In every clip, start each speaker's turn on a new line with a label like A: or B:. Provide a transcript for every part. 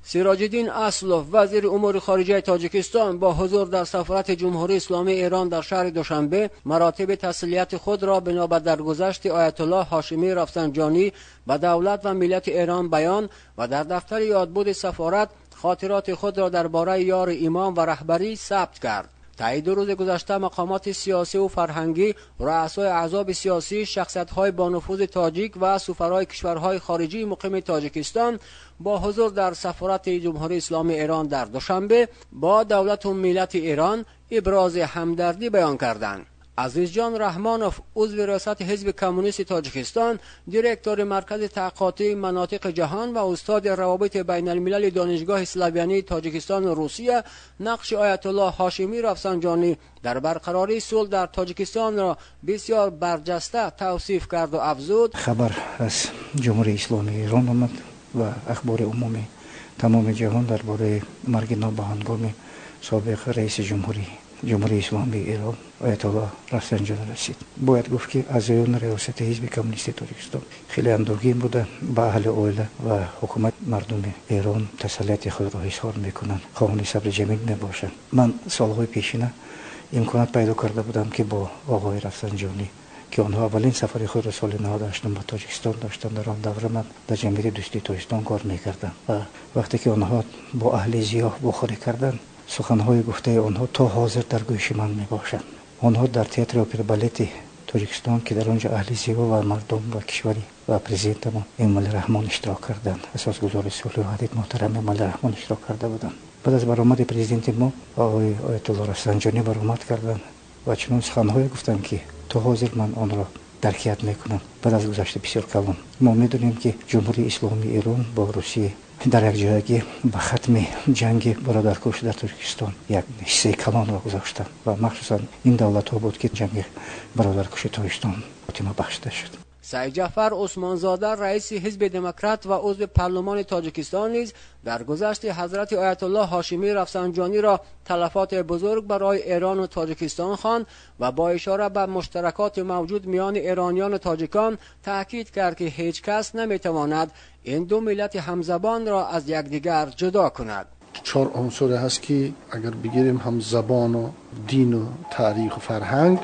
A: سیراج الدین اصلوف وزیر امور خارجه تاجیکستان با حضور در سفارت جمهوری اسلامی ایران در شهر دوشنبه مراتب تسلیت خود را بنا به درگذشت آیت الله هاشمی رفسنجانی به دولت و ملت ایران بیان و در دفتر یادبود سفارت خاطرات خود را درباره یار ایمان و رهبری ثبت کرد. طی 2 روز گذشته مقامات سیاسی و فرهنگی، رؤسای احزاب سیاسی، شخصیت‌های با نفوذ تاجیک و سفرای کشورهای خارجی مقیم تاجیکستان با حضور در سفارت جمهوری اسلامی ایران در دوشنبه با دولت و ملت ایران ابراز همدردی بیان کردند. عزیزجان رحمانوف عضو ریاست حزب کمونیست تاجیکستان، دیرکتور مرکز تحقیقاتی مناطق جهان و استاد روابط بین الملل دانشگاه اسلاویانی تاجیکستان و روسیه، نقش آیت الله هاشمی رفسنجانی در برقراری صلح در تاجیکستان را بسیار برجسته توصیف کرد و افزود:
B: خبر از جمهوری اسلامی ایران آمد و اخبار عمومی تمام جهان درباره مرگ نابهنگام سابق رئیس جمهوری اسلامی ایران آیت الله رفسنجانی رسید. باید گفت که اعضایان ریاست حزب کمونیست تاجیکستان خیلی اندوهگین بودند. به اهل عائله و حکومت مردم ایران تسلیت خود را اظهار میکنند، خواهان صبر جمیل میباشند. من سالهای پیشینه امکانات پیدا کرده بودم که با آقای رفسنجانی که آنها اولین سفر خود را سال 98 به تاجیکستان داشتند، در آن دوره من در جمعیت دوستی تاجیکستان کار میکردم و وقتی که آنها با اهل ضیاء بخاری کردند، سخنهای گفته آنها تا حاضر در گوش من می باشند. آنها در تئاتر اپرا بالت تاجیکستان که در آنجا اهل ضیاء و مردم و کشوری و پرزیدنت ما ایمال رحمان اشتراک کردند. اساسگزار صلح و وحدت محترم ایمال رحمان اشتراک کرده بودند. بعد از برآمد پرزیدنت ما آقای آیت الله رفسنجانی برآمد کردند و چنین سخنهای گفتند که تا حاضر من آن را درکیت میکنم. بعد از گذشت بسیار کلان ما میدونیم که جمهوری اسلامی ایران با روسیه در یک جایگی به ختم جنگ برادرکش در ترکستان یک حصه کلان را گذاشتند و مخصوصا این دولت ها بود که جنگ برادرکش ترکستان خاتمه بخشیده شد.
A: سعید جعفر عثمانزاده رئیس حزب دموکرات و عضو پارلمان تاجیکستان نیز در گذشت حضرت آیت الله هاشمی رفسنجانی را تلفات بزرگ برای ایران و تاجیکستان خواند و با اشاره به مشترکات موجود میان ایرانیان و تاجیکان تاکید کرد که هیچ کس نمیتواند این دو ملت همزبان را از یکدیگر جدا کند.
C: 4 عنصر هست که اگر بگیریم هم زبان و دین و تاریخ و فرهنگ،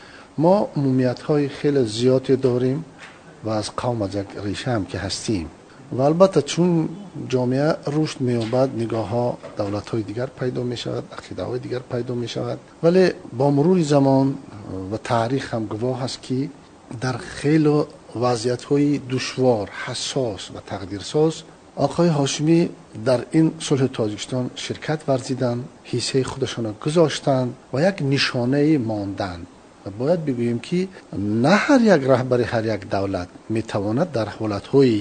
C: ما عمومیت‌های خیلی زیادی داریم و از قوم از یک ریشه هم که هستیم و البته چون جامعه رشد می‌یابد نگاه‌ها دولت‌های دیگر پیدا می‌شود، عقیده‌های دیگر پیدا می‌شود، ولی با مرور زمان و تاریخ هم گواه است که در خیلی وضعیت‌های دشوار، حساس و تقدیرساز آقای هاشمی در این صلح تاجیکستان شرکت ورزیدند، حصه خودشان را گذاشتند و یک نشانه ماندند. باید بگوییم که نه هر یک رهبر هر یک دولت میتواند در حالتهای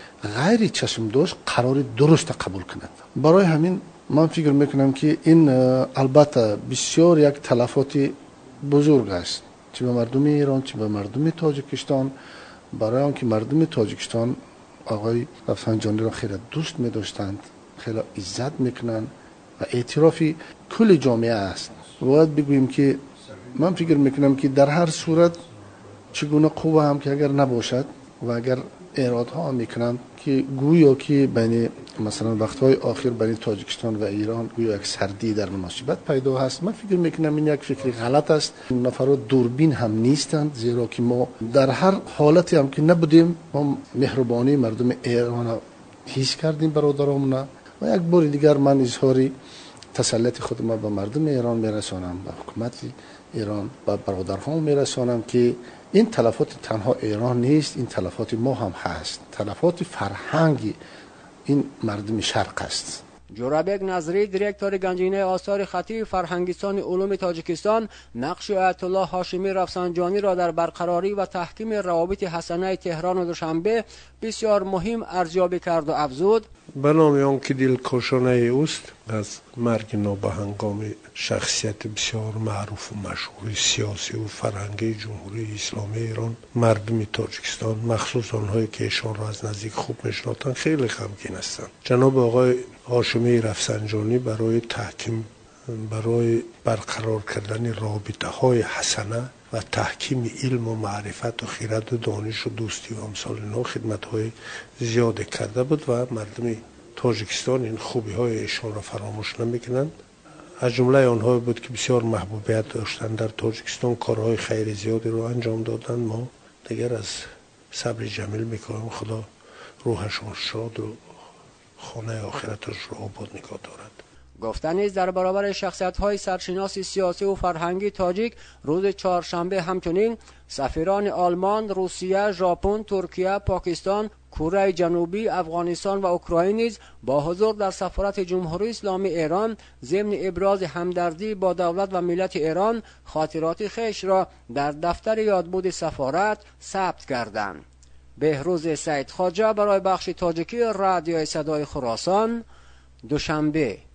C: غیر چشمدوش قرار درست قبول کند. برای همین من فکر میکنم که این البته بسیار یک تلفات بزرگ است، چه به مردم ایران چه به مردم تاجیکستان، برای آنکه مردم تاجیکستان آقای رفسنجانی را خیلی دوست می‌داشتند، خیلی عزت میکنند و اعترافی کل جامعه است. باید بگوییم که من فکر میکنم که در هر صورت چگونه قوه هم که اگر نباشد و اگر ارادها هم میکنند که گویا که بین مثلا وقتهای آخر بین تاجیکستان و ایران گویا یک سردی در مناسبت پیدا هست، من فکر میکنم این یک فکر غلط است. نفرات دوربین هم نیستند، زیرا که ما در هر حالتی هم که نبودیم ما مهربانی مردم ایران را حس کردیم برادرامون و یک بار دیگر من اظهاری تسلیت خود ما به مردم ایران میرسانم، به حکومت ایران و برادرها میرسانم که این تلفات تنها ایران نیست، این تلفات ما هم هست، تلفات فرهنگی این مردم شرق است.
A: جورابک نظری دیرکتور گنجینه آثار خطی فرهنگستان علوم تاجیکستان نقش آیت الله هاشمی رفسنجانی را در برقراری و تحکیم روابط حسنه تهران و دوشنبه بسیار مهم ارزیابی کرد و افزود:
D: به نام آنکه دلکشانه اوست از مرگ نابهنگام شخصیت بسیار معروف و مشهور سیاسی و فرهنگی جمهوری اسلامی ایران، مردم تاجیکستان مخصوص آنهایی که ایشان را از نزدیک خوب میشناسند خیلی غمگین هستند. جناب آقای هاشمی رفسنجانی برای تحکیم، برای برقرار کردن رابطه های حسنه و تحکیم علم و معرفت و خیرت و دانش و دوستی و امثال اینا خدمت های زیاد کرده بود و مردم تاجیکستان این خوبی های ایشان را فراموش نمیکنند. از جمله آنها بود که بسیار محبوبیت داشتند در تاجیکستان، کارهای خیلی زیادی رو انجام دادند. ما دیگر از صبر جمیل میکنیم. خدا روحشان شاد و خانه آخرتش رو آباد نگاه دارد.
A: گفته نیز در برابر شخصیت‌های سرشناس سیاسی و فرهنگی تاجیک روز چهارشنبه همچنین سفیران آلمان، روسیه، ژاپن، ترکیه، پاکستان، کره جنوبی، افغانستان و اوکراین نیز با حضور در سفارت جمهوری اسلامی ایران ضمن ابراز همدردی با دولت و ملت ایران خاطرات خویش را در دفتر یادبود سفارت ثبت کردند. بهروز سید خواجه برای بخش تاجیکی رادیو صدای خراسان، دوشنبه.